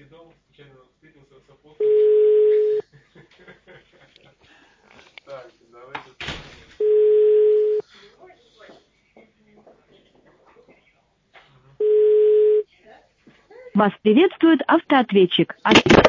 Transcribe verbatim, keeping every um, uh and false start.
дома, случайно встретился с апостолом. Так, давайте. Вас приветствует автоответчик.